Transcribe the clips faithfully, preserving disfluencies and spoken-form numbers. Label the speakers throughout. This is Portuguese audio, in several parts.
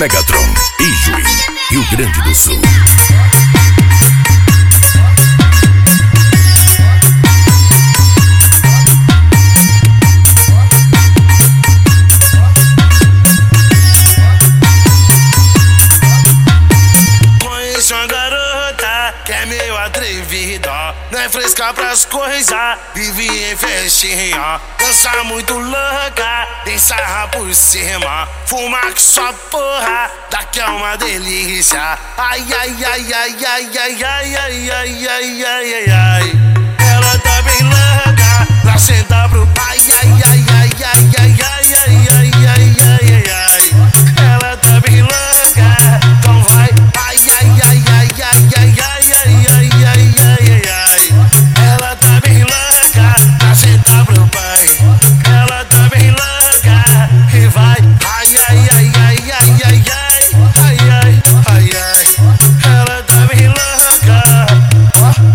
Speaker 1: Megatron, Ijuí, Rio Grande do Sul.
Speaker 2: Conheço uma garota que é meio atrevida, não é fresca pras coisas, vive em festinha. Dança muito louca, tem sarra por cima, fuma que só porra, daqui é uma delícia. Ai, ai, ai, ai, ai, ai, ai, ai, ai, ai, ai, ai, ai. Ela tá bem louca, lá senta pro ai, ai, ai, ai, ai, ai, ai, ai, ai, ai, ai, ai, ai. Ela tá bem louca, então vai. Ai, ai, ai, ai, ai, ai, ai, ai, ai, ai, ai, ai. Ela tá bem louca, lá senta pro pai. Ela tá bem louca e vai. Ai, ai, ai, ai, ai, ai, ai, ai, ai, ai, ai. Ela tá bem louca. Ó.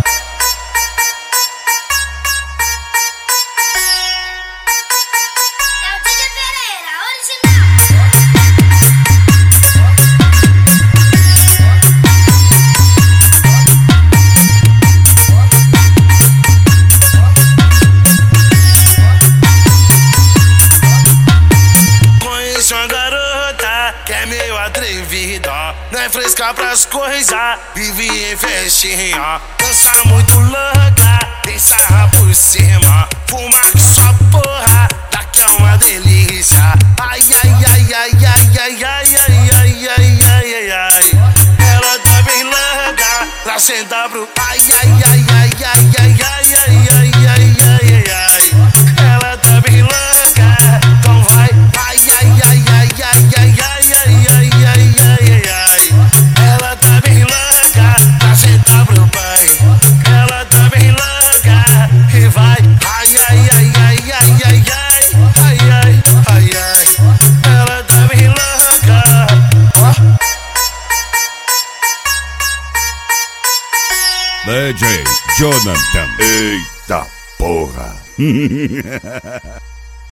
Speaker 2: Uma garota que é meio atrevida, não é fresca pras coisas, vive em festinha. Dança muito louca, tem sarra por cima, fuma que só porra, daqui é uma delícia. Ai, ai, ai, ai, ai, ai, ai, ai, ai, ai, ai, ai, ai. Ela tá bem louca, lá senta pro ai, ai, ai, ai, ai, ai, ai, ai, ai, ai, ai, ai, ai. Ela tá bem louca, então vai. Ai, ai, ai, ai, ai, ai, ai, ai, ai, ai, ai, ai. Ela tá bem louca, lá senta pro pai. Ela tá bem louca e vai. Ai, ai, ai, ai, ai, ai, ai, ai, ai, ai, ai. Ela tá bem louca. Ó.
Speaker 1: D J Jonathan. Eita porra.